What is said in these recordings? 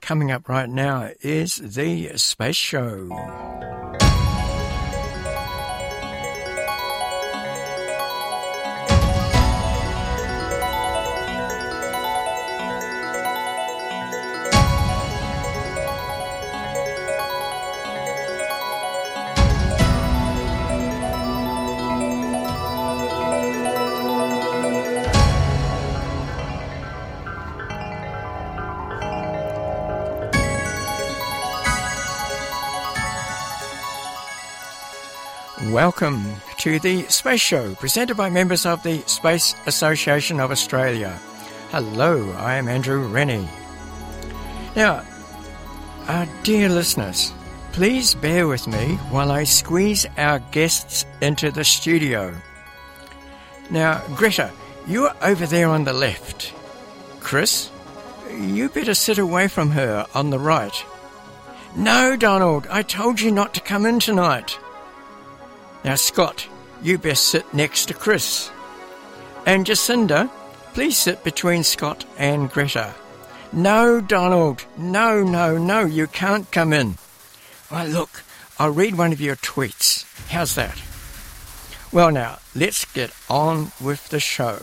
Coming up right now is the Space Show. Welcome to the Space Show, presented by members of the Space Association of Australia. Hello, I am Andrew Rennie. Now, our dear listeners, please bear with me while I squeeze our guests into the studio. Now, Greta, you're over there on the left. Chris, you better sit away from her on the right. No, Donald, I told you not to come in tonight. Now, Scott, you best sit next to Chris. And Jacinda, please sit between Scott and Greta. No, Donald, no, you can't come in. Oh, look, I'll read one of your tweets. How's that? Well, now, let's get on with the show.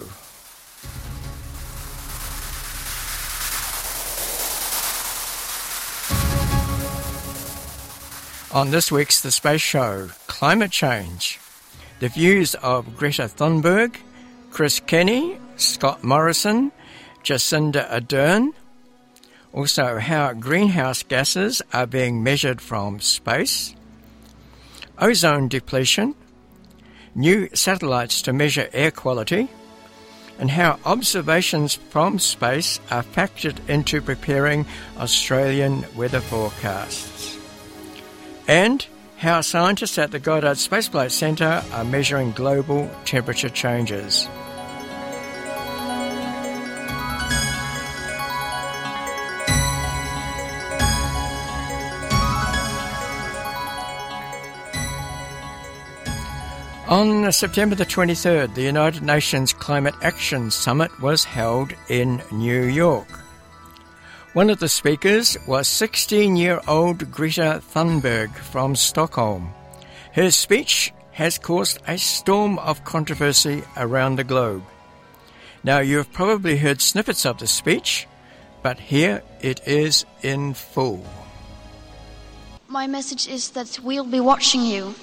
On this week's The Space Show, climate change, the views of Greta Thunberg, Chris Kenny, Scott Morrison, Jacinda Ardern, also how greenhouse gases are being measured from space, ozone depletion, new satellites to measure air quality, and how observations from space are factored into preparing Australian weather forecasts. And how scientists at the Goddard Space Flight Centre are measuring global temperature changes. On September the 23rd, the United Nations Climate Action Summit was held in New York. One of the speakers was 16-year-old Greta Thunberg from Stockholm. Her speech has caused a storm of controversy around the globe. Now, you've probably heard snippets of the speech, but here it is in full. My message is that we'll be watching you.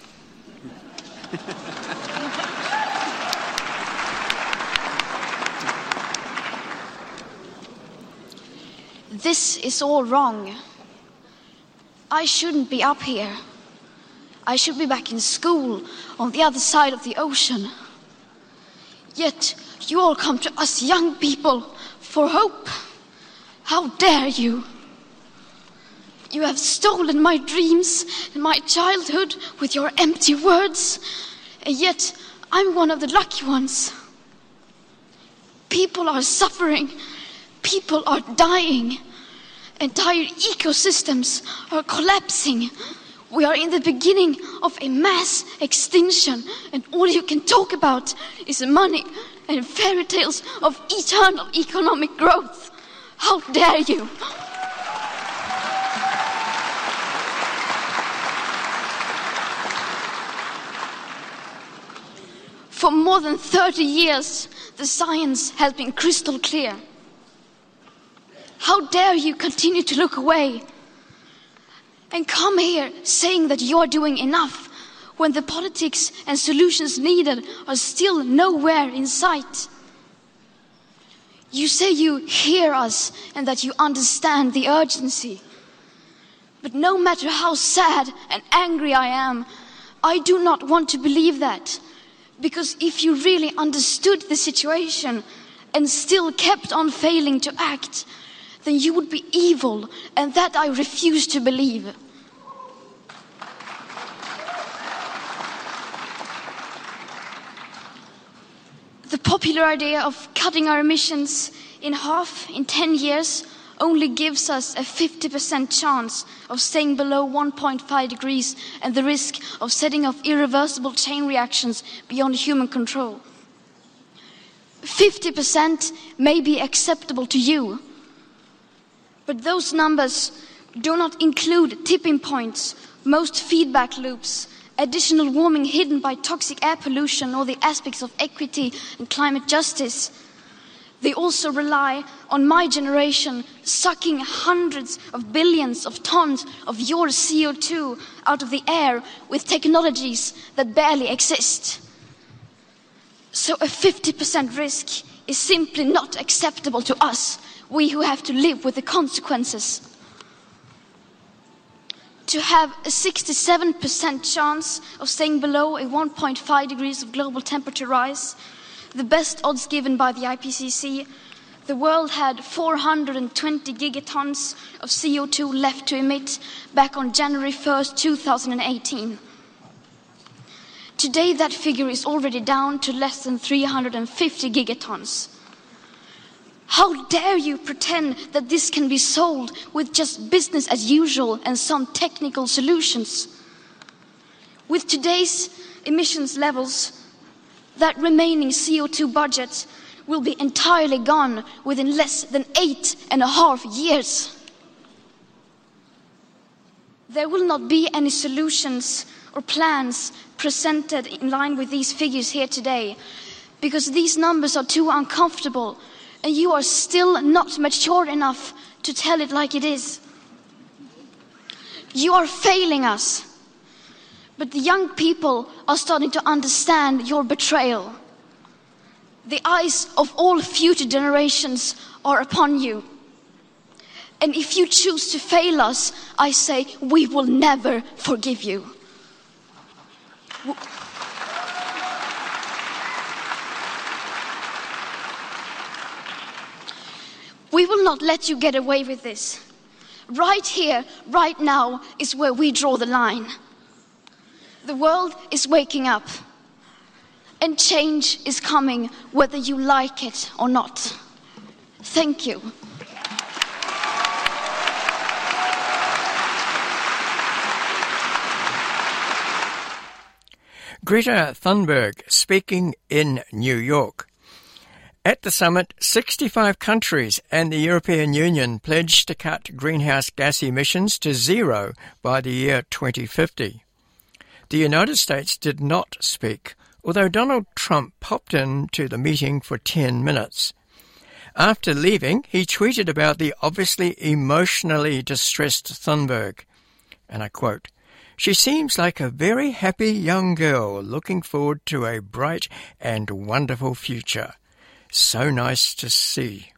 This is all wrong. I shouldn't be up here. I should be back in school on the other side of the ocean. Yet you all come to us young people for hope. How dare you? You have stolen my dreams and my childhood with your empty words, and yet I'm one of the lucky ones. People are suffering. People are dying. Entire ecosystems are collapsing. We are in the beginning of a mass extinction, and all you can talk about is money and fairy tales of eternal economic growth. How dare you? For more than 30 years, the science has been crystal clear. How dare you continue to look away and come here saying that you're doing enough when the politics and solutions needed are still nowhere in sight? You say you hear us and that you understand the urgency. But no matter how sad and angry I am, I do not want to believe that. Because if you really understood the situation and still kept on failing to act, then you would be evil, and that I refuse to believe. The popular idea of cutting our emissions in half in 10 years only gives us a 50% chance of staying below 1.5 degrees and the risk of setting off irreversible chain reactions beyond human control. 50% may be acceptable to you, But those numbers do not include tipping points, most feedback loops, additional warming hidden by toxic air pollution, or the aspects of equity and climate justice. They also rely on my generation sucking hundreds of billions of tons of your CO2 out of the air with technologies that barely exist. So a 50% risk is simply not acceptable to us, we who have to live with the consequences. To have a 67% chance of staying below a 1.5 degrees of global temperature rise, the best odds given by the IPCC, the world had 420 gigatons of CO2 left to emit back on January 1st, 2018. Today that figure is already down to less than 350 gigatons. How dare you pretend that this can be solved with just business as usual and some technical solutions? With today's emissions levels, that remaining CO2 budget will be entirely gone within less than 8.5 years. There will not be any solutions or plans presented in line with these figures here today, because these numbers are too uncomfortable and you are still not mature enough to tell it like it is. You are failing us, but the young people are starting to understand your betrayal. The eyes of all future generations are upon you. And if you choose to fail us, I say we will never forgive you. We will not let you get away with this. Right here, right now, is where we draw the line. The world is waking up, and change is coming whether you like it or not. Thank you. Greta Thunberg speaking in New York. At the summit, 65 countries and the European Union pledged to cut greenhouse gas emissions to zero by the year 2050. The United States did not speak, although Donald Trump popped in to the meeting for 10 minutes. After leaving, he tweeted about the obviously emotionally distressed Thunberg, and I quote, "She seems like a very happy young girl looking forward to a bright and wonderful future. So nice to see."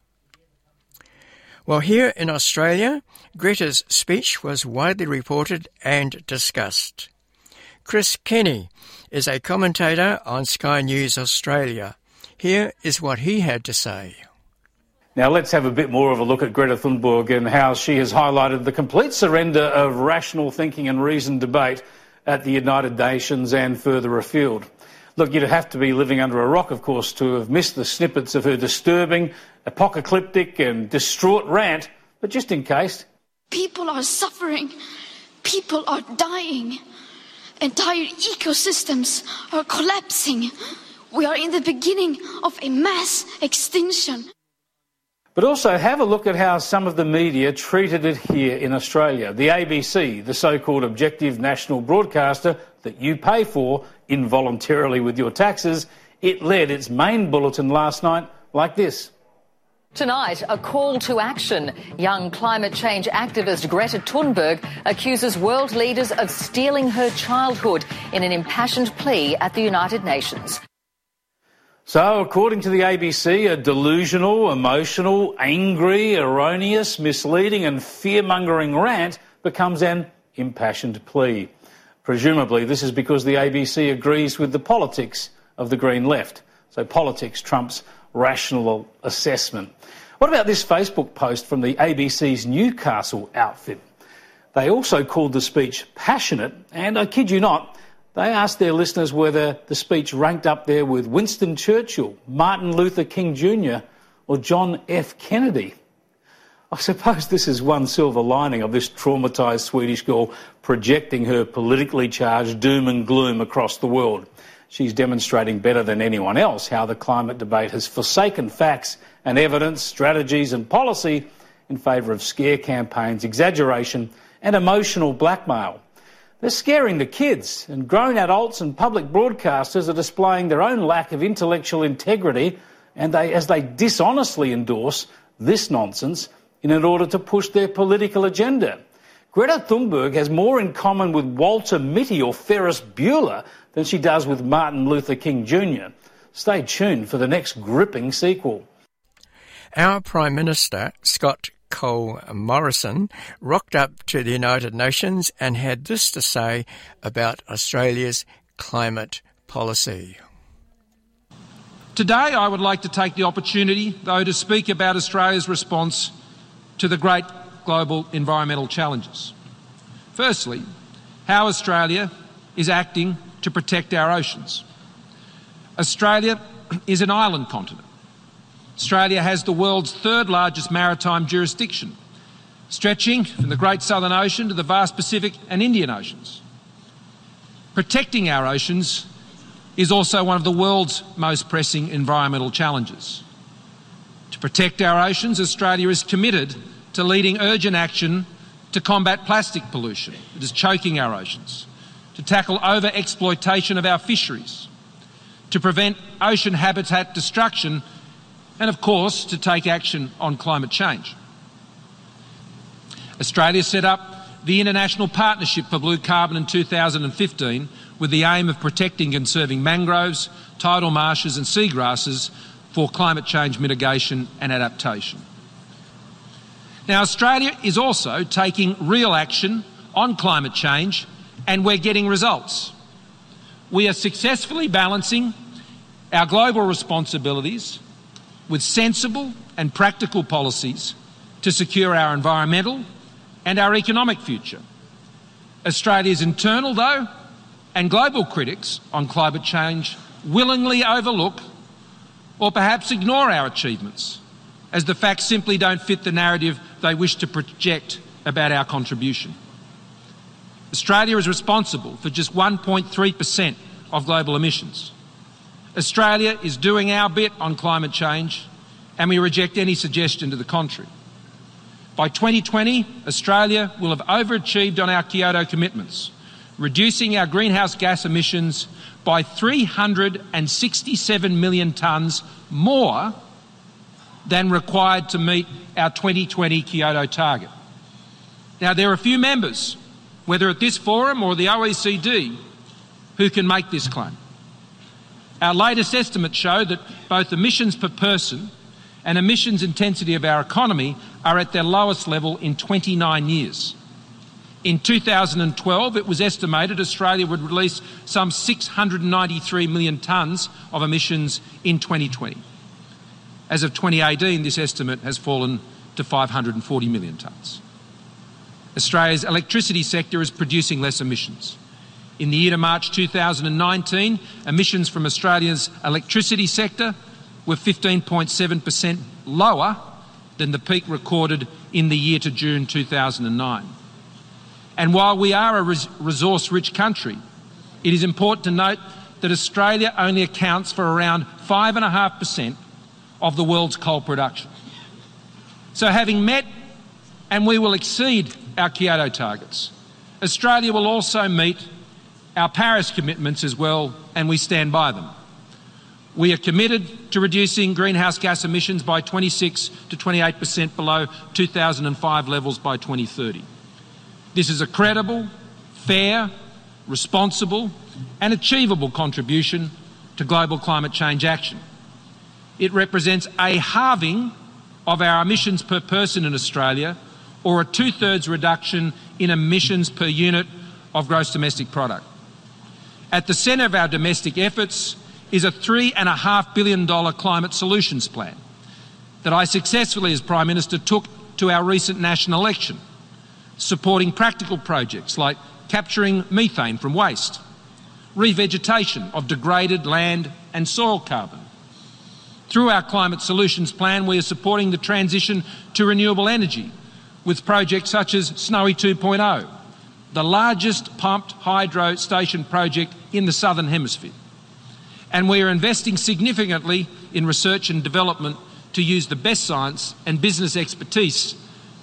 Well, here in Australia, Greta's speech was widely reported and discussed. Chris Kenny is a commentator on Sky News Australia. Here is what he had to say. Now let's have a bit more of a look at Greta Thunberg and how she has highlighted the complete surrender of rational thinking and reasoned debate at the United Nations and further afield. Look, you'd have to be living under a rock, of course, to have missed the snippets of her disturbing, apocalyptic and distraught rant, but just in case. People are suffering. People are dying. Entire ecosystems are collapsing. We are in the beginning of a mass extinction. But also have a look at how some of the media treated it here in Australia. The ABC, the so-called objective national broadcaster that you pay for involuntarily with your taxes, it led its main bulletin last night like this. Tonight, a call to action. Young climate change activist Greta Thunberg accuses world leaders of stealing her childhood in an impassioned plea at the United Nations. So, according to the ABC, a delusional, emotional, angry, erroneous, misleading and fear-mongering rant becomes an impassioned plea. Presumably, this is because the ABC agrees with the politics of the Green Left. So politics trumps rational assessment. What about this Facebook post from the ABC's Newcastle outfit? They also called the speech passionate, and I kid you not, they asked their listeners whether the speech ranked up there with Winston Churchill, Martin Luther King Jr. or John F. Kennedy. I suppose this is one silver lining of this traumatised Swedish girl projecting her politically charged doom and gloom across the world. She's demonstrating better than anyone else how the climate debate has forsaken facts and evidence, strategies and policy in favour of scare campaigns, exaggeration and emotional blackmail. They're scaring the kids, and grown adults and public broadcasters are displaying their own lack of intellectual integrity as they dishonestly endorse this nonsense in order to push their political agenda. Greta Thunberg has more in common with Walter Mitty or Ferris Bueller than she does with Martin Luther King Jr. Stay tuned for the next gripping sequel. Our Prime Minister, Scott Cole Morrison, rocked up to the United Nations and had this to say about Australia's climate policy. Today I would like to take the opportunity, though, to speak about Australia's response to the great global environmental challenges. Firstly, how Australia is acting to protect our oceans. Australia is an island continent. Australia has the world's third largest maritime jurisdiction, stretching from the Great Southern Ocean to the vast Pacific and Indian Oceans. Protecting our oceans is also one of the world's most pressing environmental challenges. To protect our oceans, Australia is committed to leading urgent action to combat plastic pollution that is choking our oceans, to tackle over-exploitation of our fisheries, to prevent ocean habitat destruction, and of course to take action on climate change. Australia set up the International Partnership for Blue Carbon in 2015 with the aim of protecting and conserving mangroves, tidal marshes and seagrasses for climate change mitigation and adaptation. Now, Australia is also taking real action on climate change, and we're getting results. We are successfully balancing our global responsibilities with sensible and practical policies to secure our environmental and our economic future. Australia's internal, though, and global critics on climate change willingly overlook or perhaps ignore our achievements, as the facts simply don't fit the narrative they wish to project about our contribution. Australia is responsible for just 1.3% of global emissions. Australia is doing our bit on climate change, and we reject any suggestion to the contrary. By 2020, Australia will have overachieved on our Kyoto commitments, reducing our greenhouse gas emissions by 367 million tonnes more than required to meet our 2020 Kyoto target. Now, there are a few members, whether at this forum or the OECD, who can make this claim. Our latest estimates show that both emissions per person and emissions intensity of our economy are at their lowest level in 29 years. In 2012, it was estimated Australia would release some 693 million tonnes of emissions in 2020. As of 2018, this estimate has fallen to 540 million tonnes. Australia's electricity sector is producing less emissions. In the year to March 2019, emissions from Australia's electricity sector were 15.7% lower than the peak recorded in the year to June 2009. And while we are a resource-rich country, it is important to note that Australia only accounts for around 5.5% of the world's coal production. So having met, and we will exceed, our Kyoto targets, Australia will also meet our Paris commitments as well, and we stand by them. We are committed to reducing greenhouse gas emissions by 26 to 28% below 2005 levels by 2030. This is a credible, fair, responsible and achievable contribution to global climate change action. It represents a halving of our emissions per person in Australia, or a 2/3 reduction in emissions per unit of gross domestic product. At the centre of our domestic efforts is a $3.5 billion climate solutions plan that I successfully, as Prime Minister, took to our recent national election, supporting practical projects like capturing methane from waste, revegetation of degraded land and soil carbon. Through our climate solutions plan, we are supporting the transition to renewable energy with projects such as Snowy 2.0, the largest pumped hydro station project in the Southern Hemisphere. And we are investing significantly in research and development to use the best science and business expertise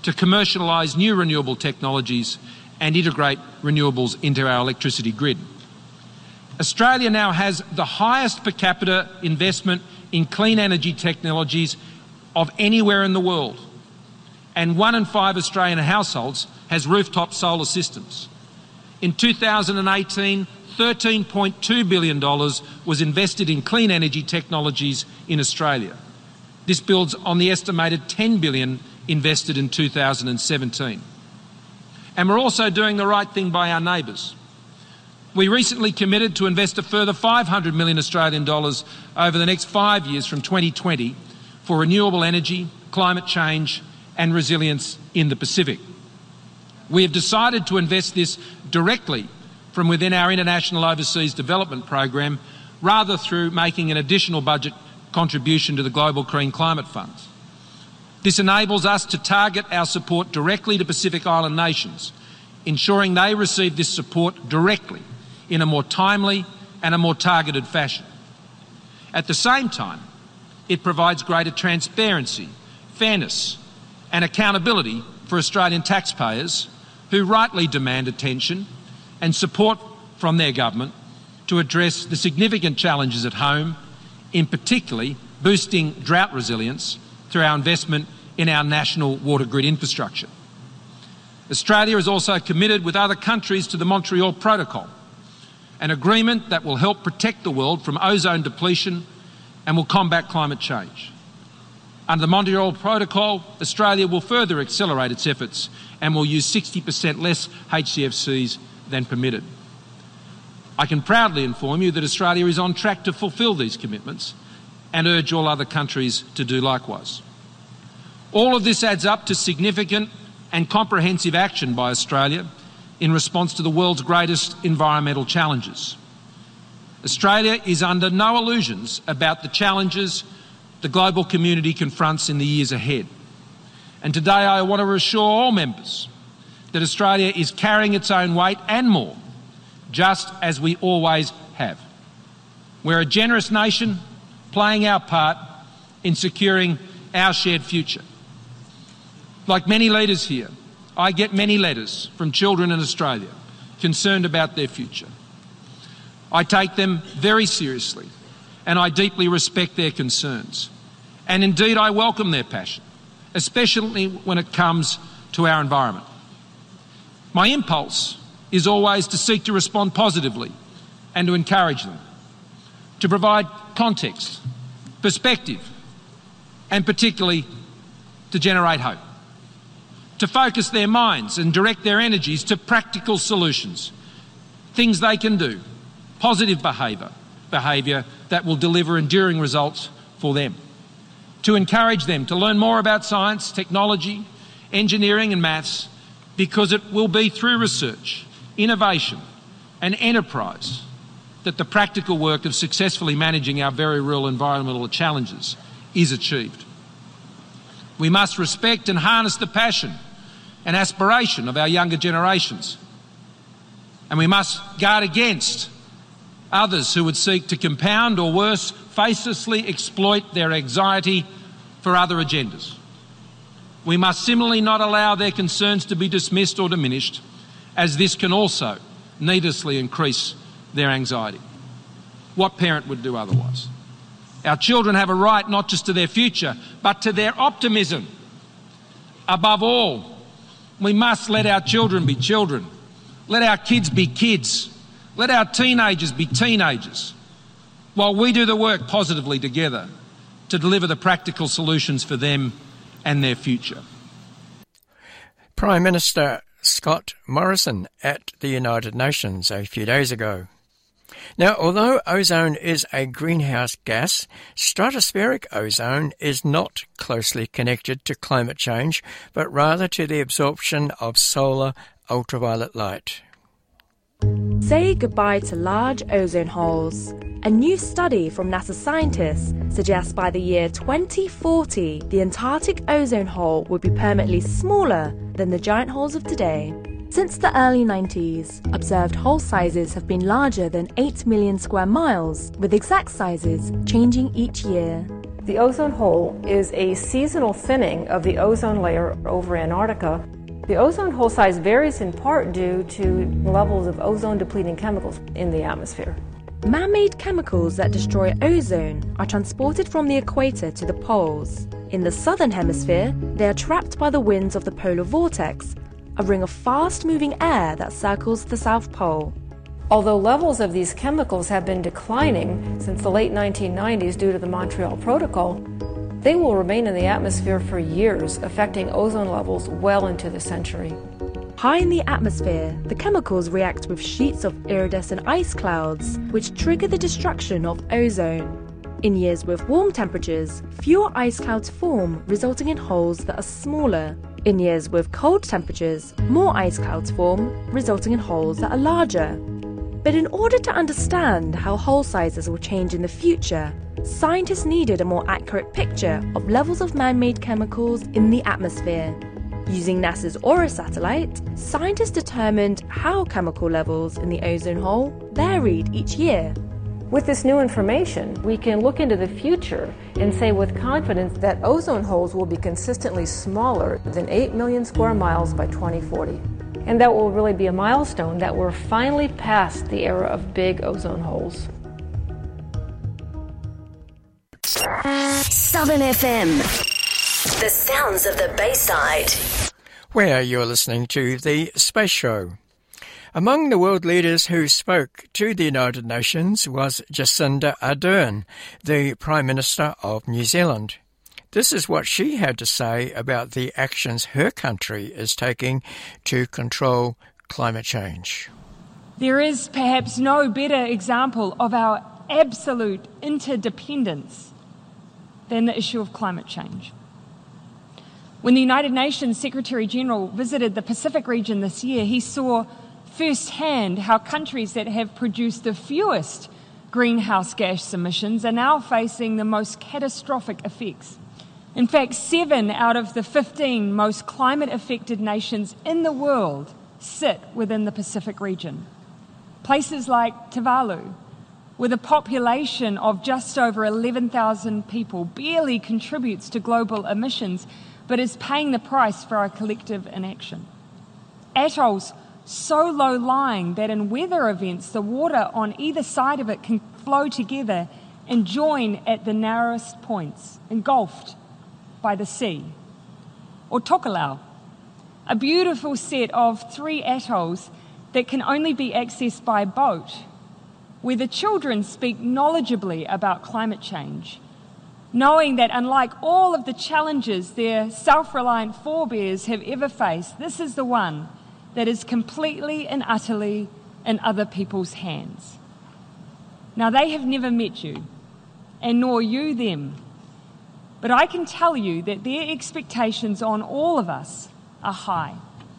to commercialise new renewable technologies and integrate renewables into our electricity grid. Australia now has the highest per capita investment in clean energy technologies of anywhere in the world, and 1 in 5 Australian households has rooftop solar systems. In 2018, $13.2 billion was invested in clean energy technologies in Australia. This builds on the estimated $10 billion invested in 2017. And we're also doing the right thing by our neighbours. We recently committed to invest a further 500 million Australian dollars over the next 5 years from 2020 for renewable energy, climate change and resilience in the Pacific. We have decided to invest this directly from within our International Overseas Development Program, rather through making an additional budget contribution to the Global Green Climate Funds. This enables us to target our support directly to Pacific Island nations, ensuring they receive this support directly in a more timely and a more targeted fashion. At the same time, it provides greater transparency, fairness and accountability for Australian taxpayers who rightly demand attention and support from their government to address the significant challenges at home, in particularly boosting drought resilience through our investment in our national water grid infrastructure. Australia is also committed with other countries to the Montreal Protocol, an agreement that will help protect the world from ozone depletion and will combat climate change. Under the Montreal Protocol, Australia will further accelerate its efforts and will use 60% less HCFCs than permitted. I can proudly inform you that Australia is on track to fulfil these commitments and urge all other countries to do likewise. All of this adds up to significant and comprehensive action by Australia in response to the world's greatest environmental challenges. Australia is under no illusions about the challenges the global community confronts in the years ahead. And today I want to reassure all members that Australia is carrying its own weight and more, just as we always have. We're a generous nation playing our part in securing our shared future. Like many leaders here, I get many letters from children in Australia concerned about their future. I take them very seriously and I deeply respect their concerns. And indeed, I welcome their passion, especially when it comes to our environment. My impulse is always to seek to respond positively and to encourage them, to provide context, perspective, and particularly to generate hope, to focus their minds and direct their energies to practical solutions, things they can do, positive behaviour that will deliver enduring results for them, to encourage them to learn more about science, technology, engineering and maths, because it will be through research, innovation and enterprise that the practical work of successfully managing our very real environmental challenges is achieved. We must respect and harness the passion and aspiration of our younger generations, and we must guard against others who would seek to compound or worse, facelessly exploit their anxiety for other agendas. We must similarly not allow their concerns to be dismissed or diminished, as this can also needlessly increase their anxiety. What parent would do otherwise? Our children have a right not just to their future, but to their optimism. Above all, we must let our children be children. Let our kids be kids. Let our teenagers be teenagers, while we do the work positively together to deliver the practical solutions for them and their future. Prime Minister Scott Morrison at the United Nations a few days ago. Now, although ozone is a greenhouse gas, stratospheric ozone is not closely connected to climate change, but rather to the absorption of solar ultraviolet light. Say goodbye to large ozone holes. A new study from NASA scientists suggests by the year 2040, the Antarctic ozone hole would be permanently smaller than the giant holes of today. Since the early 90s, observed hole sizes have been larger than 8 million square miles, with exact sizes changing each year. The ozone hole is a seasonal thinning of the ozone layer over Antarctica. The ozone hole size varies in part due to levels of ozone-depleting chemicals in the atmosphere. Man-made chemicals that destroy ozone are transported from the equator to the poles. In the southern hemisphere, they are trapped by the winds of the polar vortex, a ring of fast-moving air that circles the South Pole. Although levels of these chemicals have been declining since the late 1990s due to the Montreal Protocol, they will remain in the atmosphere for years, affecting ozone levels well into the century. High in the atmosphere, the chemicals react with sheets of iridescent ice clouds, which trigger the destruction of ozone. In years with warm temperatures, fewer ice clouds form, resulting in holes that are smaller. In years with cold temperatures, more ice clouds form, resulting in holes that are larger. But in order to understand how hole sizes will change in the future, scientists needed a more accurate picture of levels of man-made chemicals in the atmosphere. Using NASA's Aura satellite, scientists determined how chemical levels in the ozone hole varied each year. With this new information, we can look into the future and say with confidence that ozone holes will be consistently smaller than 8 million square miles by 2040. And that will really be a milestone that we're finally past the era of big ozone holes. Southern FM. The sounds of the Bayside. Where you're listening to The Space Show. Among the world leaders who spoke to the United Nations was Jacinda Ardern, the Prime Minister of New Zealand. This is what she had to say about the actions her country is taking to control climate change. There is perhaps no better example of our absolute interdependence than the issue of climate change. When the United Nations Secretary-General visited the Pacific region this year, he saw firsthand how countries that have produced the fewest greenhouse gas emissions are now facing the most catastrophic effects. In fact, 7 out of the 15 most climate-affected nations in the world sit within the Pacific region. Places like Tuvalu, with a population of just over 11,000 people, barely contributes to global emissions, but is paying the price for our collective inaction. Atolls so low-lying that in weather events, the water on either side of it can flow together and join at the narrowest points, engulfed by the sea. Or Tokelau, a beautiful set of 3 atolls that can only be accessed by boat, where the children speak knowledgeably about climate change, knowing that unlike all of the challenges their self-reliant forebears have ever faced, this is the one that is completely and utterly in other people's hands. Now, they have never met you, and nor you them, but I can tell you that their expectations on all of us are high.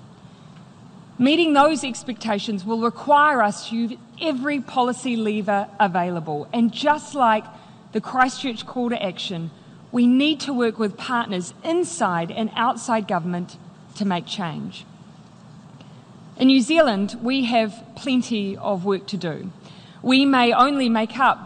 Meeting those expectations will require us to use every policy lever available. And just like the Christchurch call to action, we need to work with partners inside and outside government to make change. In New Zealand, we have plenty of work to do. We may only make up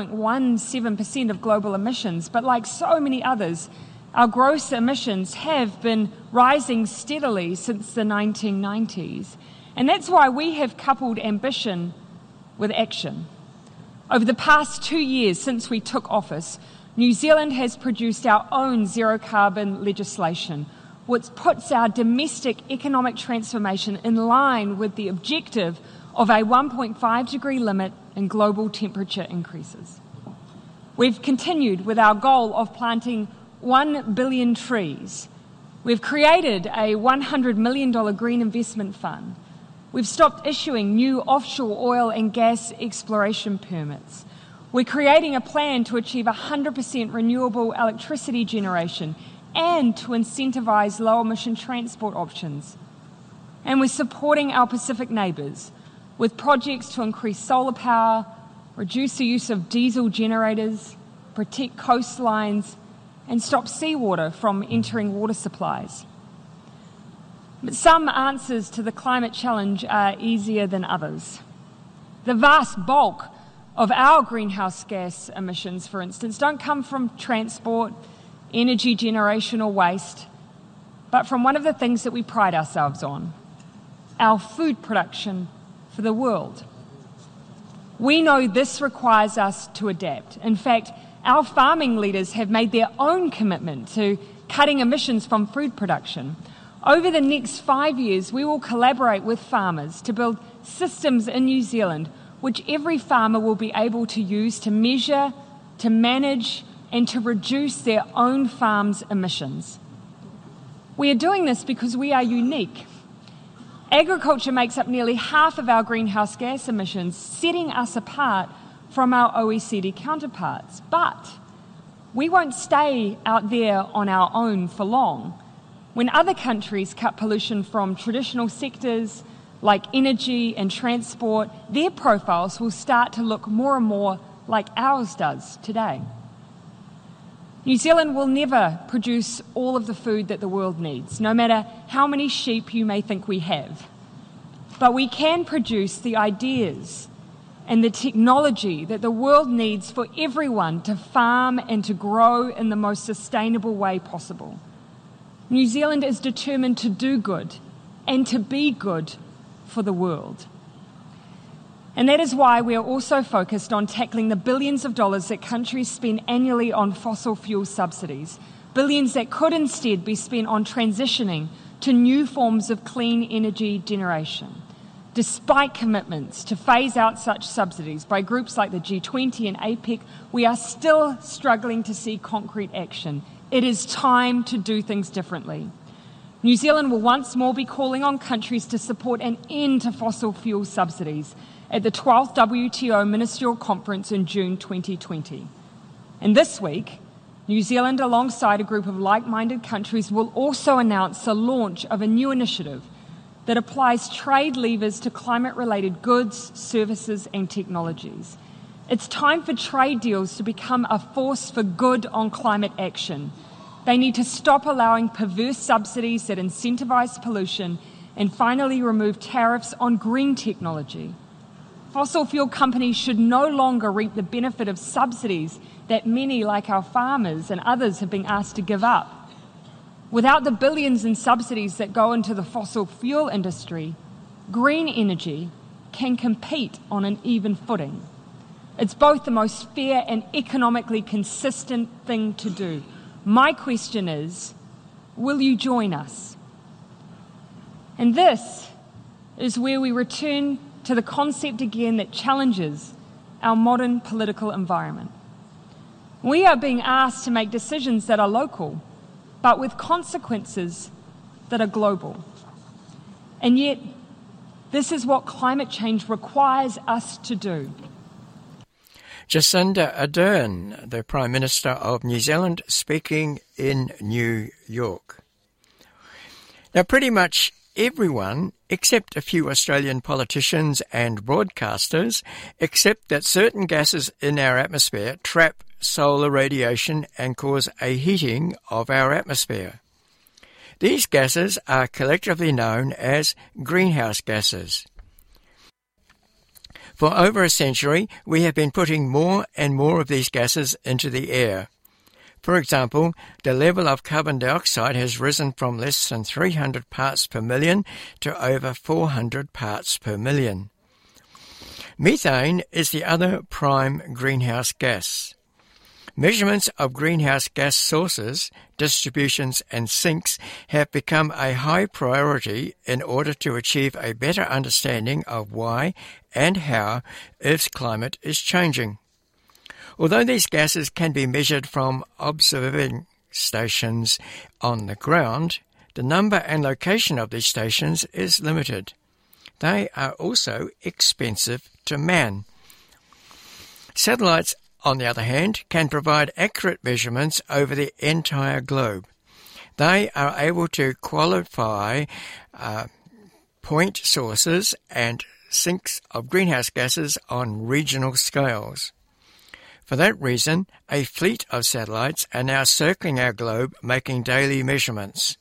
0.17% of global emissions, but like so many others, our gross emissions have been rising steadily since the 1990s. And that's why we have coupled ambition with action. Over the past 2 years since we took office, New Zealand has produced our own zero-carbon legislation, which puts our domestic economic transformation in line with the objective of a 1.5-degree limit in global temperature increases. We've continued with our goal of planting 1 billion trees. We've created a $100 million green investment fund. We've stopped issuing new offshore oil and gas exploration permits. We're creating a plan to achieve 100% renewable electricity generation and to incentivise low-emission transport options. And we're supporting our Pacific neighbours with projects to increase solar power, reduce the use of diesel generators, protect coastlines, and stop seawater from entering water supplies. But some answers to the climate challenge are easier than others. The vast bulk of our greenhouse gas emissions, for instance, don't come from transport, energy generation or waste, but from one of the things that we pride ourselves on, our food production for the world. We know this requires us to adapt. In fact, our farming leaders have made their own commitment to cutting emissions from food production. Over the next 5 years, we will collaborate with farmers to build systems in New Zealand which every farmer will be able to use to measure, to manage, and to reduce their own farm's emissions. We are doing this because we are unique. Agriculture makes up nearly half of our greenhouse gas emissions, setting us apart from our OECD counterparts. But we won't stay out there on our own for long. When other countries cut pollution from traditional sectors like energy and transport, their profiles will start to look more and more like ours does today. New Zealand will never produce all of the food that the world needs, no matter how many sheep you may think we have. But we can produce the ideas and the technology that the world needs for everyone to farm and to grow in the most sustainable way possible. New Zealand is determined to do good and to be good for the world. And that is why we are also focused on tackling the billions of dollars that countries spend annually on fossil fuel subsidies, billions that could instead be spent on transitioning to new forms of clean energy generation. Despite commitments to phase out such subsidies by groups like the G20 and APEC, we are still struggling to see concrete action. It is time to do things differently. New Zealand will once more be calling on countries to support an end to fossil fuel subsidies at the 12th WTO Ministerial Conference in June 2020. And this week, New Zealand, alongside a group of like-minded countries, will also announce the launch of a new initiative that applies trade levers to climate-related goods, services and technologies. It's time for trade deals to become a force for good on climate action. They need to stop allowing perverse subsidies that incentivise pollution and finally remove tariffs on green technology. Fossil fuel companies should no longer reap the benefit of subsidies that many, like our farmers and others, have been asked to give up. Without the billions in subsidies that go into the fossil fuel industry, green energy can compete on an even footing. It's both the most fair and economically consistent thing to do. My question is, will you join us? And this is where we return to the concept again that challenges our modern political environment. We are being asked to make decisions that are local, but with consequences that are global. And yet, this is what climate change requires us to do. Jacinda Ardern, the Prime Minister of New Zealand, speaking in New York. Now, pretty much everyone, except a few Australian politicians and broadcasters, accept that certain gases in our atmosphere trap solar radiation and cause a heating of our atmosphere. These gases are collectively known as greenhouse gases. For over a century, we have been putting more and more of these gases into the air. For example, the level of carbon dioxide has risen from less than 300 parts per million to over 400 parts per million. Methane is the other prime greenhouse gas. Measurements of greenhouse gas sources, distributions and sinks have become a high priority in order to achieve a better understanding of why and how Earth's climate is changing. Although these gases can be measured from observing stations on the ground, the number and location of these stations is limited. They are also expensive to man. Satellites, on the other hand, can provide accurate measurements over the entire globe. They are able to qualify point sources and sinks of greenhouse gases on regional scales. For that reason, a fleet of satellites are now circling our globe making daily measurements.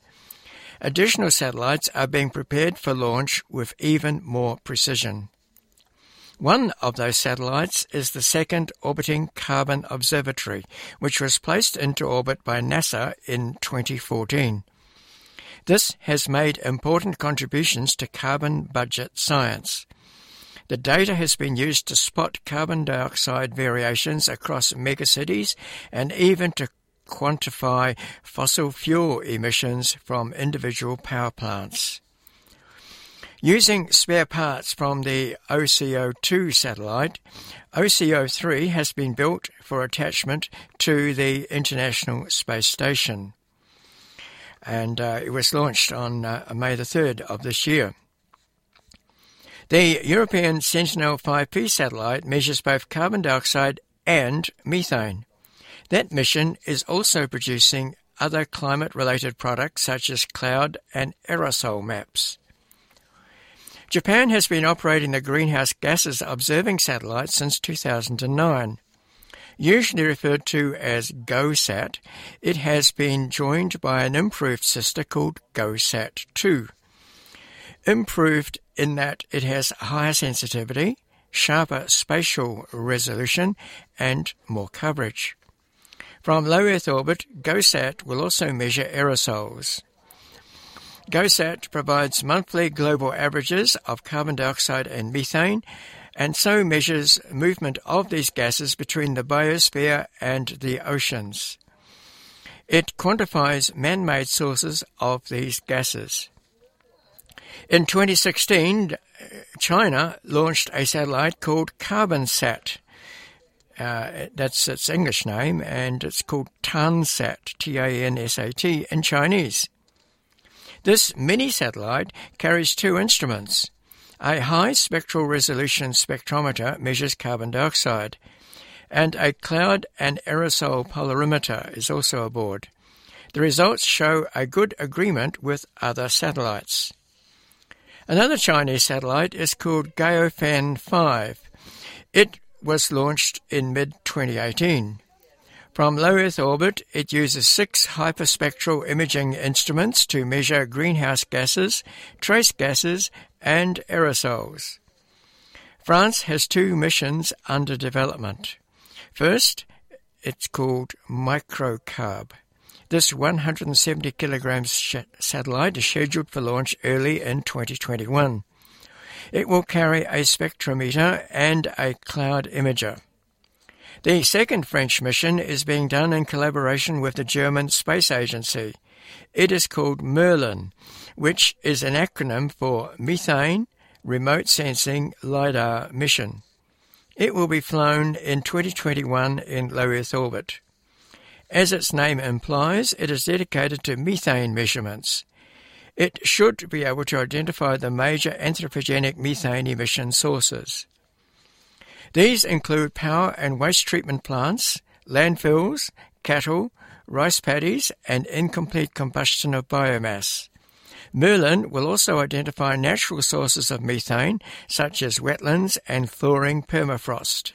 Additional satellites are being prepared for launch with even more precision. One of those satellites is the second Orbiting Carbon Observatory, which was placed into orbit by NASA in 2014. This has made important contributions to carbon budget science. The data has been used to spot carbon dioxide variations across megacities and even to quantify fossil fuel emissions from individual power plants. Using spare parts from the OCO2 satellite, OCO3 has been built for attachment to the International Space Station, and it was launched on May the 3rd of this year. The European Sentinel-5P satellite measures both carbon dioxide and methane. That mission is also producing other climate-related products such as cloud and aerosol maps. Japan has been operating the Greenhouse Gases Observing Satellite since 2009. Usually referred to as GOSAT, it has been joined by an improved sister called GOSAT-2. Improved in that it has higher sensitivity, sharper spatial resolution, and more coverage. From low Earth orbit, GOSAT will also measure aerosols. GOSAT provides monthly global averages of carbon dioxide and methane, and so measures movement of these gases between the biosphere and the oceans. It quantifies man-made sources of these gases. In 2016, China launched a satellite called CarbonSat. That's its English name, and it's called TANSAT, T-A-N-S-A-T, in Chinese. This mini-satellite carries two instruments. A high spectral resolution spectrometer measures carbon dioxide, and a cloud and aerosol polarimeter is also aboard. The results show a good agreement with other satellites. Another Chinese satellite is called Gaofen 5. It was launched in mid-2018. From low Earth orbit, it uses 6 hyperspectral imaging instruments to measure greenhouse gases, trace gases, and aerosols. France has 2 missions under development. First, it's called MicroCarb. This 170 kilograms satellite is scheduled for launch early in 2021. It will carry a spectrometer and a cloud imager. The second French mission is being done in collaboration with the German Space Agency. It is called Merlin, which is an acronym for Methane Remote Sensing LiDAR Mission. It will be flown in 2021 in low Earth orbit. As its name implies, it is dedicated to methane measurements. It should be able to identify the major anthropogenic methane emission sources. These include power and waste treatment plants, landfills, cattle, rice paddies, and incomplete combustion of biomass. Merlin will also identify natural sources of methane, such as wetlands and thawing permafrost.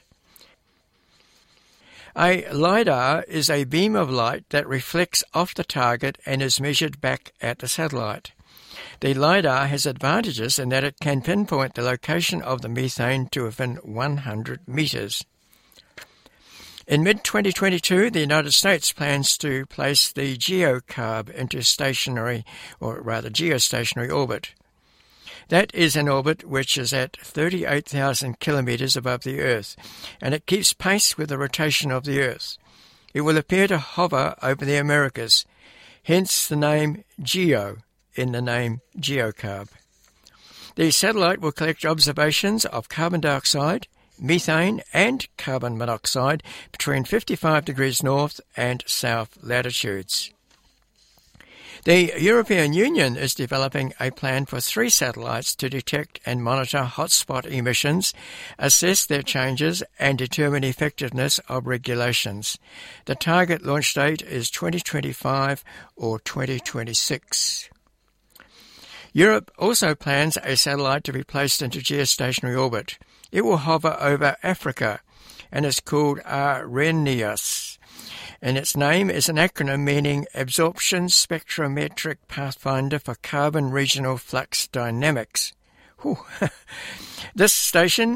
A LiDAR is a beam of light that reflects off the target and is measured back at the satellite. The LiDAR has advantages in that it can pinpoint the location of the methane to within 100 meters. In mid-2022, the United States plans to place the GeoCarb into geostationary orbit. That is an orbit which is at 38,000 kilometers above the Earth, and it keeps pace with the rotation of the Earth. It will appear to hover over the Americas, hence the name GEO in the name GeoCarb. The satellite will collect observations of carbon dioxide, methane and carbon monoxide between 55 degrees north and south latitudes. The European Union is developing a plan for 3 satellites to detect and monitor hotspot emissions, assess their changes, and determine effectiveness of regulations. The target launch date is 2025 or 2026. Europe also plans a satellite to be placed into geostationary orbit. It will hover over Africa and is called Arrhenius. And its name is an acronym meaning Absorption Spectrometric Pathfinder for Carbon Regional Flux Dynamics. This station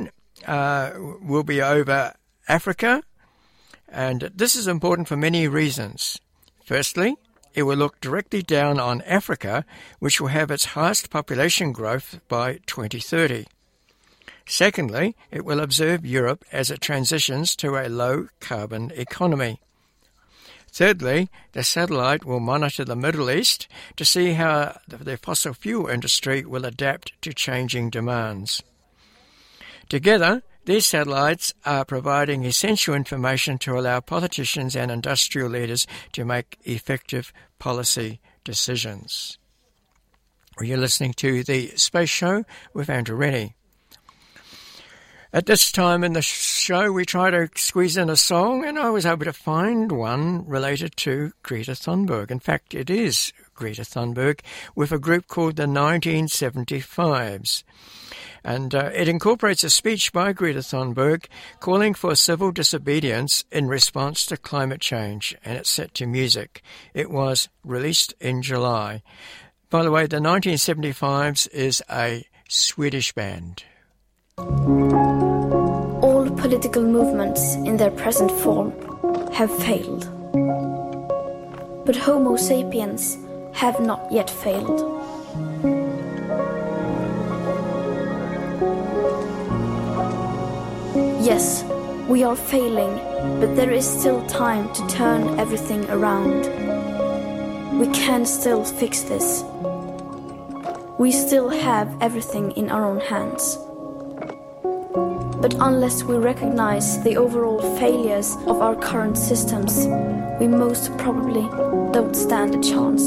will be over Africa, and this is important for many reasons. Firstly, it will look directly down on Africa, which will have its highest population growth by 2030. Secondly, it will observe Europe as it transitions to a low-carbon economy. Thirdly, the satellite will monitor the Middle East to see how the fossil fuel industry will adapt to changing demands. Together, these satellites are providing essential information to allow politicians and industrial leaders to make effective policy decisions. You're listening to The Space Show with Andrew Rennie. At this time in the show, we try to squeeze in a song, and I was able to find one related to Greta Thunberg. In fact, it is Greta Thunberg with a group called the 1975s. And it incorporates a speech by Greta Thunberg calling for civil disobedience in response to climate change, and it's set to music. It was released in July. By the way, the 1975s is a Swedish band. All political movements in their present form have failed. But Homo sapiens have not yet failed. Yes, we are failing, but there is still time to turn everything around. We can still fix this. We still have everything in our own hands. But unless we recognize the overall failures of our current systems, we most probably don't stand a chance.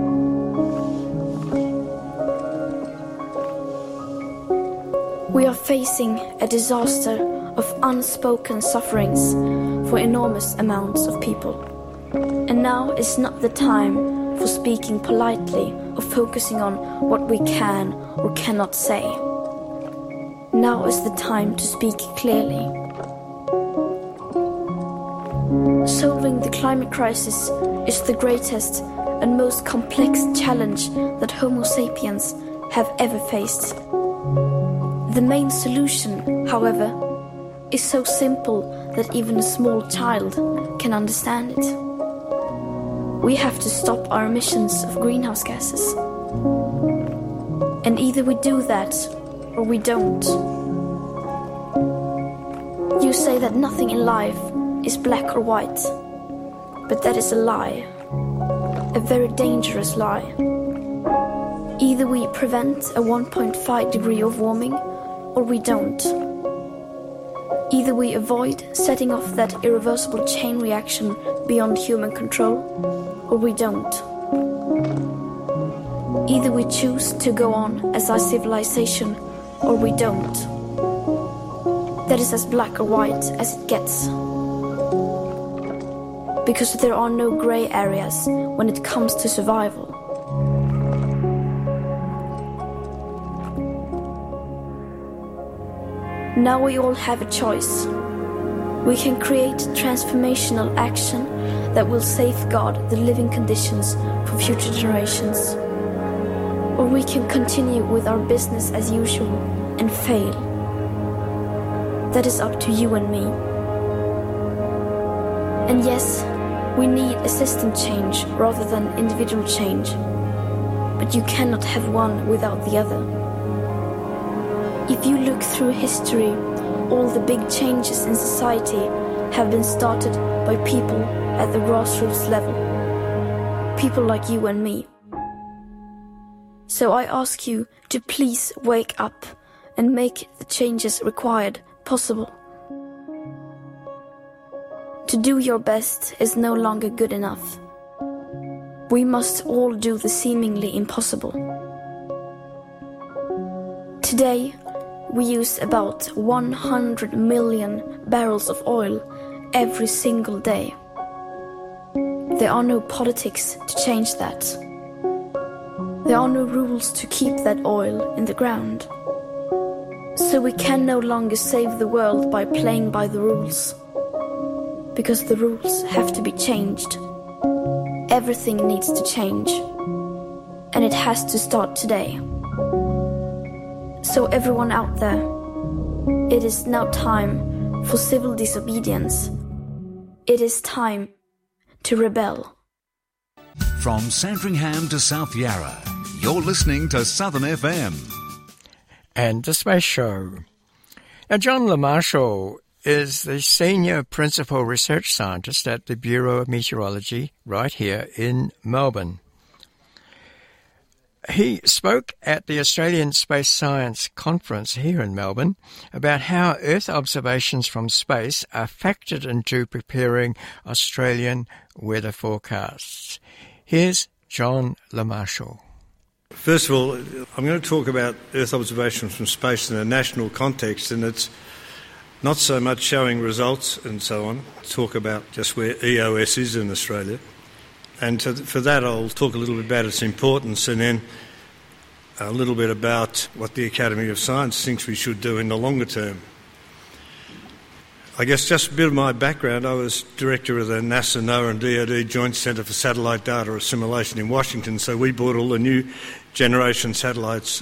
We are facing a disaster of unspoken sufferings for enormous amounts of people. And now is not the time for speaking politely or focusing on what we can or cannot say. Now is the time to speak clearly. Solving the climate crisis is the greatest and most complex challenge that Homo sapiens have ever faced. The main solution, however, is so simple that even a small child can understand it. We have to stop our emissions of greenhouse gases. And either we do that or we don't. You say that nothing in life is black or white, but that is a lie, a very dangerous lie. Either we prevent a 1.5 degree of warming or we don't. Either we avoid setting off that irreversible chain reaction beyond human control or we don't. Either we choose to go on as our civilization or we don't. That is as black or white as it gets. Because there are no grey areas when it comes to survival. Now we all have a choice. We can create transformational action that will safeguard the living conditions for future generations. Or we can continue with our business as usual and fail. That is up to you and me. And yes, we need a system change rather than individual change. But you cannot have one without the other. If you look through history, all the big changes in society have been started by people at the grassroots level. People like you and me. So I ask you to please wake up and make the changes required possible. To do your best is no longer good enough. We must all do the seemingly impossible. Today, we use about 100 million barrels of oil every single day. There are no politics to change that. There are no rules to keep that oil in the ground. So we can no longer save the world by playing by the rules. Because the rules have to be changed. Everything needs to change. And it has to start today. So everyone out there, It is now time for civil disobedience. It is time to rebel. From Sandringham to South Yarra, you're listening to Southern FM. And The Space Show. Now, John LaMarshall is the Senior Principal Research Scientist at the Bureau of Meteorology right here in Melbourne. He spoke at the Australian Space Science Conference here in Melbourne about how Earth observations from space are factored into preparing Australian weather forecasts. Here's John LaMarshall. First of all, I'm going to talk about Earth observations from space in a national context, and it's not so much showing results and so on. Talk about just where EOS is in Australia. And for that, I'll talk a little bit about its importance and then a little bit about what the Academy of Science thinks we should do in the longer term. I guess just a bit of my background. I was director of the NASA, NOAA and DoD Joint Centre for Satellite Data Assimilation in Washington, so we brought all the new generation satellites,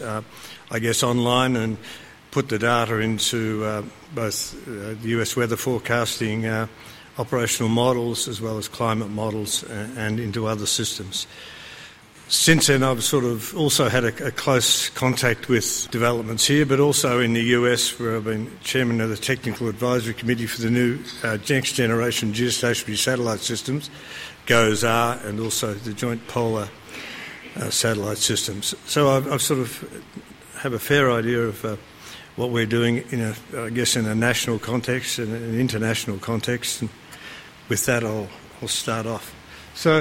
online and put the data into both the US weather forecasting operational models as well as climate models and into other systems. Since then, I've sort of also had a close contact with developments here, but also in the US, where I've been chairman of the Technical Advisory Committee for the new next generation geostationary satellite systems, GOES-R, and also the Joint Polar satellite systems. So I've sort of have a fair idea of what we're doing in a national context and an international context. And with that, I'll start off. So,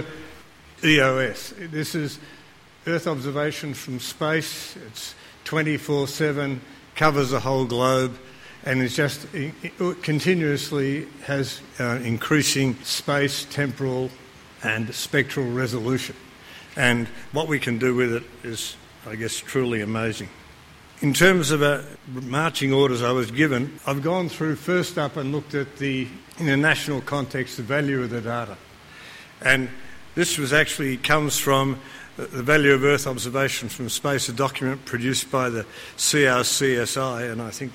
EOS. This is Earth observation from space. It's 24/7, covers the whole globe, and it's just continuously has increasing space, temporal, and spectral resolution. And what we can do with it is, I guess, truly amazing. In terms of marching orders I was given, I've gone through first up and looked at in a national context, the value of the data. And this comes from the value of Earth observation from space, a document produced by the CRCSI, and I think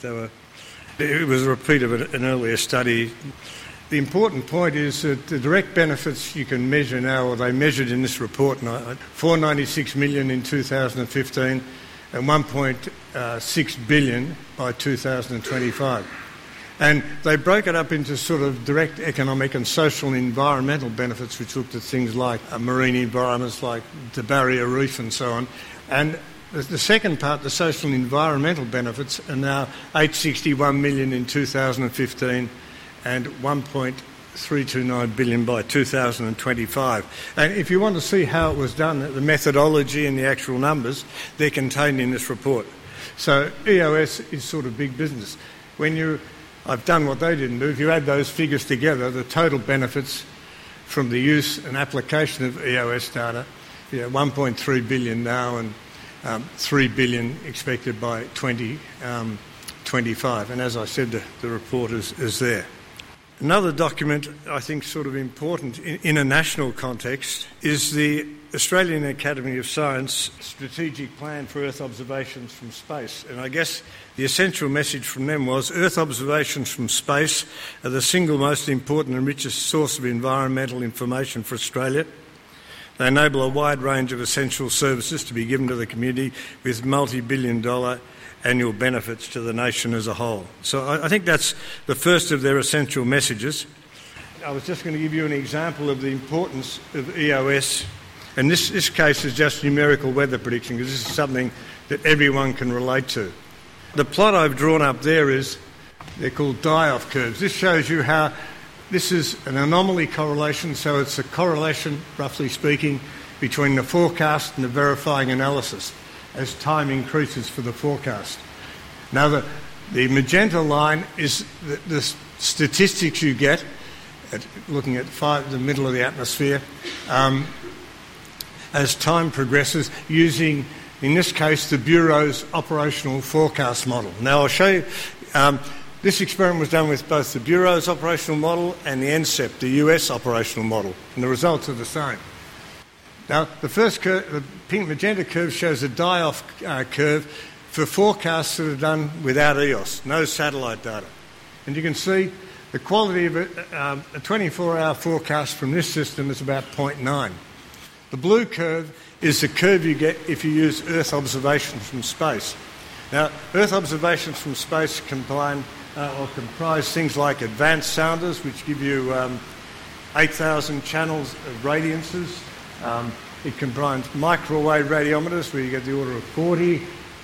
it was a repeat of an earlier study. The important point is that the direct benefits you can measure now, or they measured in this report, 496 million in 2015 and 1.6 billion by 2025. And they broke it up into sort of direct economic and social and environmental benefits, which looked at things like marine environments, like the barrier reef and so on. And the second part, the social and environmental benefits, are now 861 million in 2015 and 1.329 billion by 2025. And if you want to see how it was done, the methodology and the actual numbers, they're contained in this report. So EOS is sort of big business. I've done what they didn't do. If you add those figures together, the total benefits from the use and application of EOS data, 1.3 billion now and 3 billion expected by 2025. And as I said, the report is there. Another document I think sort of important in a national context is the Australian Academy of Science Strategic Plan for Earth Observations from Space. And I guess the essential message from them was Earth observations from space are the single most important and richest source of environmental information for Australia. They enable a wide range of essential services to be given to the community with multi-billion-dollar annual benefits to the nation as a whole. So I think that's the first of their essential messages. I was just going to give you an example of the importance of EOS. And this case is just numerical weather prediction, because this is something that everyone can relate to. The plot I've drawn up there they're called die-off curves. This shows you how this is an anomaly correlation, so it's a correlation, roughly speaking, between the forecast and the verifying analysis as time increases for the forecast. Now, the magenta line is the statistics you get looking at the middle of the atmosphere as time progresses using, in this case, the Bureau's operational forecast model. Now, I'll show you, this experiment was done with both the Bureau's operational model and the NCEP, the US operational model, and the results are the same. Now, the first curve, the pink magenta curve, shows a die-off curve for forecasts that are done without EOS, no satellite data. And you can see the quality of a 24-hour forecast from this system is about 0.9. The blue curve is the curve you get if you use Earth observations from space. Now, Earth observations from space comprise things like advanced sounders, which give you 8,000 channels of radiances. It combines microwave radiometers, where you get the order of 40,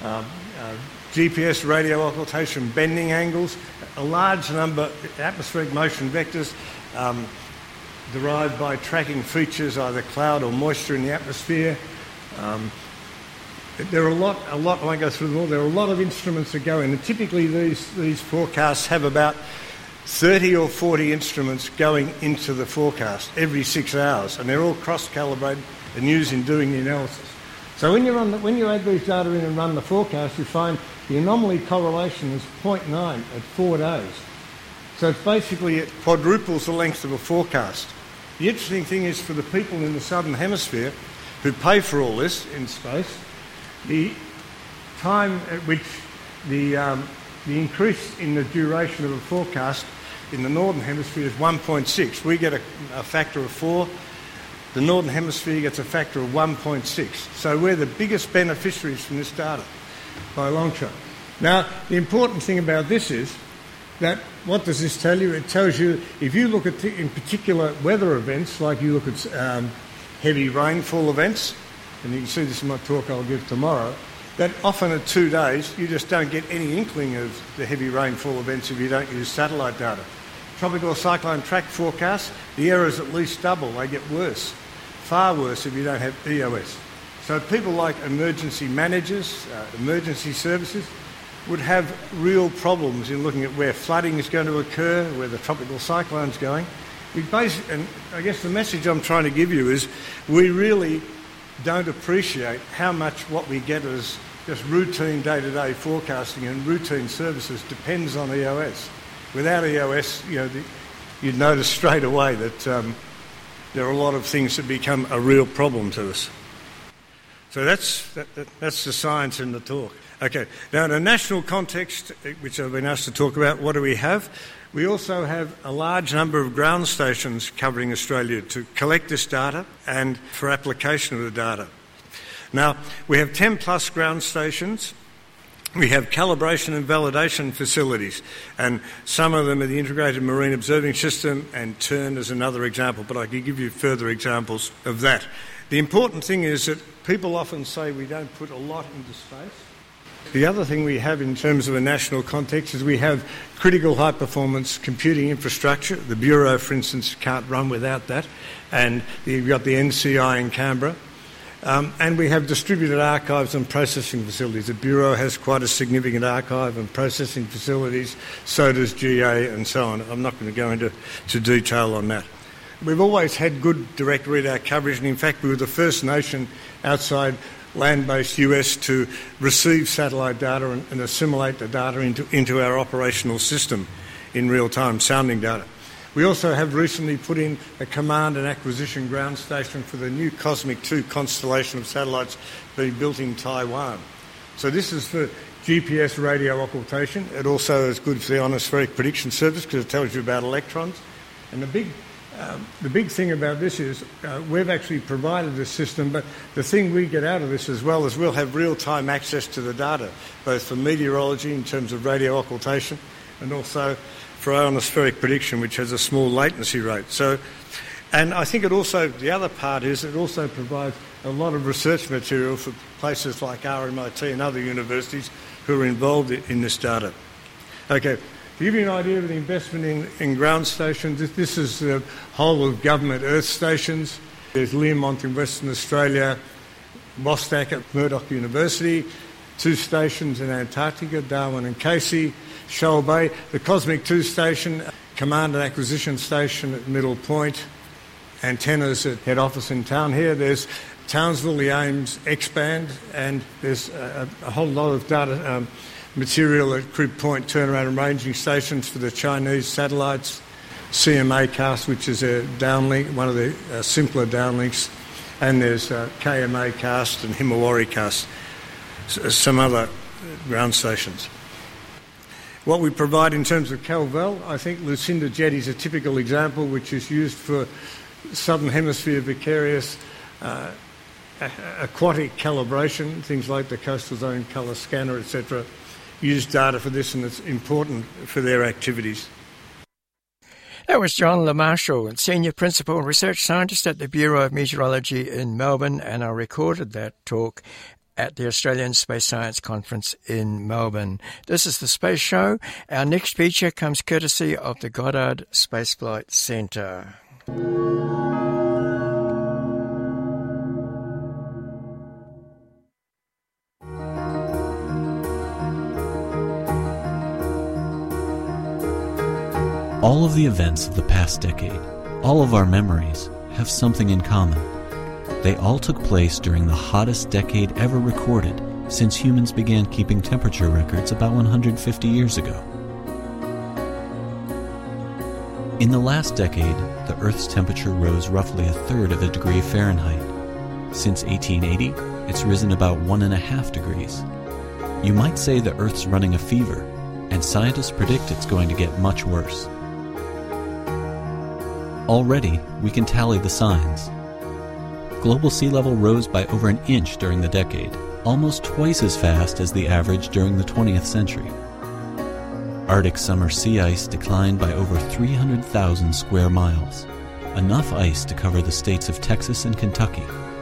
GPS radio occultation bending angles, a large number of atmospheric motion vectors derived by tracking features, either cloud or moisture in the atmosphere. There are a lot, I won't go through them all, there are a lot of instruments that go in, and typically these forecasts have about 30 or 40 instruments going into the forecast every 6 hours, and they're all cross-calibrated and used in doing the analysis. So when you add these data in and run the forecast, you find the anomaly correlation is 0.9 at 4 days. So it's basically, it quadruples the length of a forecast. The interesting thing is, for the people in the southern hemisphere who pay for all this in space, the time at which the increase in the duration of a forecast in the northern hemisphere is 1.6. We get a factor of 4. The northern hemisphere gets a factor of 1.6. So we're the biggest beneficiaries from this data by a long shot. Now, the important thing about this is that, what does this tell you? It tells you, if you look at, in particular, weather events, like you look at heavy rainfall events, and you can see this in my talk I'll give tomorrow, that often at 2 days you just don't get any inkling of the heavy rainfall events if you don't use satellite data. Tropical cyclone track forecasts, the errors at least double, they get worse, far worse if you don't have EOS. So people like emergency managers, emergency services, would have real problems in looking at where flooding is going to occur, where the tropical cyclone's going. And I guess the message I'm trying to give you is, we really don't appreciate how much what we get as just routine day-to-day forecasting and routine services depends on EOS. Without EOS, you'd notice straight away that there are a lot of things that become a real problem to us. So that's the science in the talk. Okay, now in a national context, which I've been asked to talk about, what do we have? We also have a large number of ground stations covering Australia to collect this data and for application of the data. Now, we have 10 plus ground stations. We have calibration and validation facilities, and some of them are the Integrated Marine Observing System, and TERN is another example, but I could give you further examples of that. The important thing is that people often say we don't put a lot into space. The other thing we have in terms of a national context is we have critical high-performance computing infrastructure. The Bureau, for instance, can't run without that. And you've got the NCI in Canberra. And we have distributed archives and processing facilities. The Bureau has quite a significant archive and processing facilities. So does GA and so on. I'm not going to go into detail on that. We've always had good direct readout coverage, and in fact we were the first nation outside land-based US to receive satellite data and assimilate the data into our operational system in real time, sounding data. We also have recently put in a command and acquisition ground station for the new Cosmic 2 constellation of satellites being built in Taiwan. So this is for GPS radio occultation. It also is good for the ionospheric prediction service because it tells you about electrons. And the big thing about this is we've actually provided this system, but the thing we get out of this as well is we'll have real-time access to the data, both for meteorology in terms of radio occultation and also for ionospheric prediction, which has a small latency rate. So, and I think it also, the other part is it also provides a lot of research material for places like RMIT and other universities who are involved in this data. Okay. To give you an idea of the investment in ground stations, this is the whole of government Earth stations. There's Learmont in Western Australia, WASTAC at Murdoch University, 2 stations in Antarctica, Darwin and Casey, Shoal Bay, the Cosmic 2 station, Command and Acquisition Station at Middle Point, antennas at head office in town here. There's Townsville, the Ames X-band, and there's a whole lot of data material at Crib Point turnaround and ranging stations for the Chinese satellites, CMA cast, which is a downlink, one of the simpler downlinks, and there's KMA cast and Himawari cast, some other ground stations. What we provide in terms of CalVal, I think Lucinda Jetty is a typical example which is used for Southern Hemisphere vicarious aquatic calibration, things like the Coastal Zone Colour Scanner, etc. Use data for this, and it's important for their activities. That was John LaMarshall, Senior Principal Research Scientist at the Bureau of Meteorology in Melbourne, and I recorded that talk at the Australian Space Science Conference in Melbourne. This is The Space Show. Our next feature comes courtesy of the Goddard Spaceflight Centre. All of the events of the past decade, all of our memories, have something in common. They all took place during the hottest decade ever recorded since humans began keeping temperature records about 150 years ago. In the last decade, the Earth's temperature rose roughly 1/3 of a degree Fahrenheit. Since 1880, it's risen about 1.5 degrees. You might say the Earth's running a fever, and scientists predict it's going to get much worse. Already, we can tally the signs. Global sea level rose by over an inch during the decade, almost twice as fast as the average during the 20th century. Arctic summer sea ice declined by over 300,000 square miles, enough ice to cover the states of Texas and Kentucky.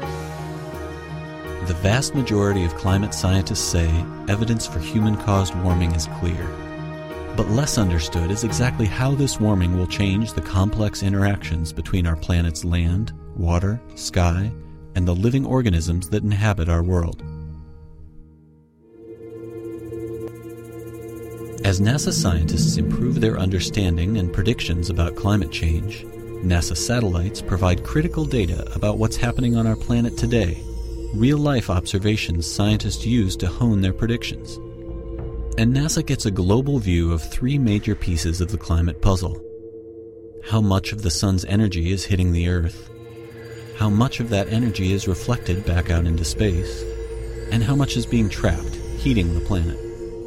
The vast majority of climate scientists say evidence for human-caused warming is clear. But less understood is exactly how this warming will change the complex interactions between our planet's land, water, sky, and the living organisms that inhabit our world. As NASA scientists improve their understanding and predictions about climate change, NASA satellites provide critical data about what's happening on our planet today, real-life observations scientists use to hone their predictions. And NASA gets a global view of 3 major pieces of the climate puzzle. How much of the sun's energy is hitting the Earth, how much of that energy is reflected back out into space, and how much is being trapped, heating the planet.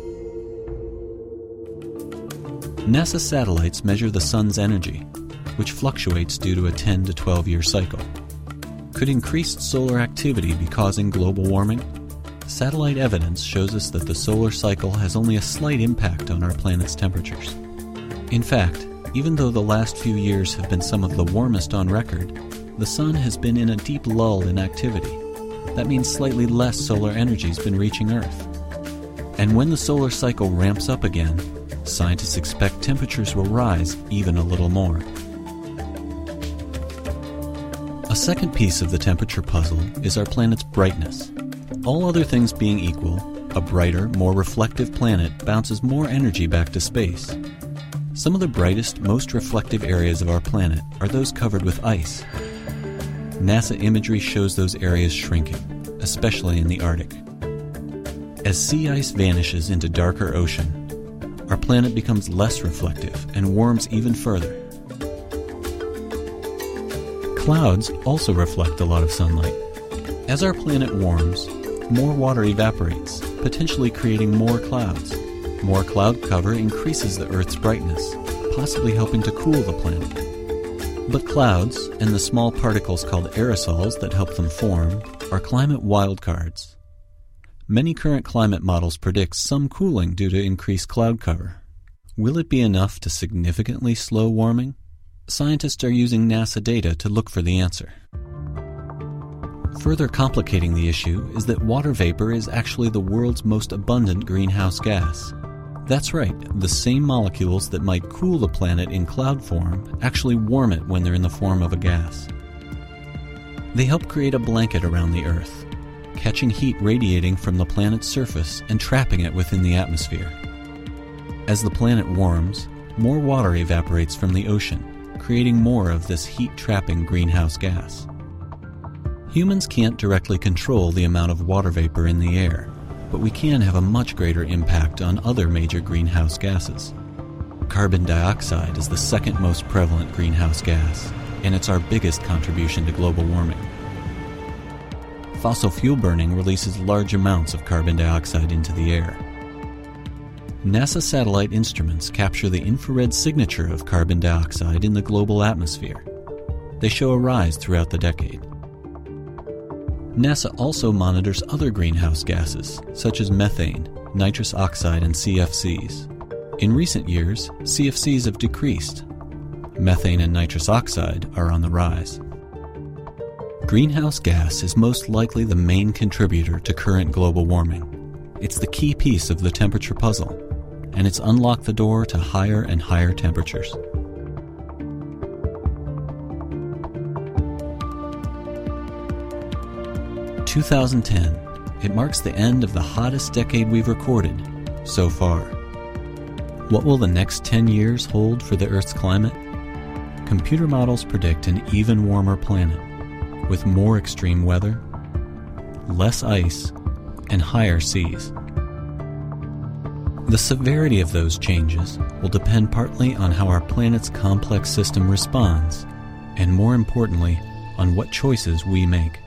NASA satellites measure the sun's energy, which fluctuates due to a 10 to 12-year cycle. Could increased solar activity be causing global warming? Satellite evidence shows us that the solar cycle has only a slight impact on our planet's temperatures. In fact, even though the last few years have been some of the warmest on record, the sun has been in a deep lull in activity. That means slightly less solar energy has been reaching Earth. And when the solar cycle ramps up again, scientists expect temperatures will rise even a little more. A second piece of the temperature puzzle is our planet's brightness. All other things being equal, a brighter, more reflective planet bounces more energy back to space. Some of the brightest, most reflective areas of our planet are those covered with ice. NASA imagery shows those areas shrinking, especially in the Arctic. As sea ice vanishes into darker ocean, our planet becomes less reflective and warms even further. Clouds also reflect a lot of sunlight. As our planet warms, more water evaporates, potentially creating more clouds. More cloud cover increases the Earth's brightness, possibly helping to cool the planet. But clouds, and the small particles called aerosols that help them form, are climate wildcards. Many current climate models predict some cooling due to increased cloud cover. Will it be enough to significantly slow warming? Scientists are using NASA data to look for the answer. Further complicating the issue is that water vapor is actually the world's most abundant greenhouse gas. That's right, the same molecules that might cool the planet in cloud form actually warm it when they're in the form of a gas. They help create a blanket around the Earth, catching heat radiating from the planet's surface and trapping it within the atmosphere. As the planet warms, more water evaporates from the ocean, creating more of this heat-trapping greenhouse gas. Humans can't directly control the amount of water vapor in the air, but we can have a much greater impact on other major greenhouse gases. Carbon dioxide is the second most prevalent greenhouse gas, and it's our biggest contribution to global warming. Fossil fuel burning releases large amounts of carbon dioxide into the air. NASA satellite instruments capture the infrared signature of carbon dioxide in the global atmosphere. They show a rise throughout the decade. NASA also monitors other greenhouse gases, such as methane, nitrous oxide, and CFCs. In recent years, CFCs have decreased. Methane and nitrous oxide are on the rise. Greenhouse gas is most likely the main contributor to current global warming. It's the key piece of the temperature puzzle, and it's unlocked the door to higher and higher temperatures. In 2010, it marks the end of the hottest decade we've recorded so far. What will the next 10 years hold for the Earth's climate? Computer models predict an even warmer planet, with more extreme weather, less ice, and higher seas. The severity of those changes will depend partly on how our planet's complex system responds, and more importantly, on what choices we make.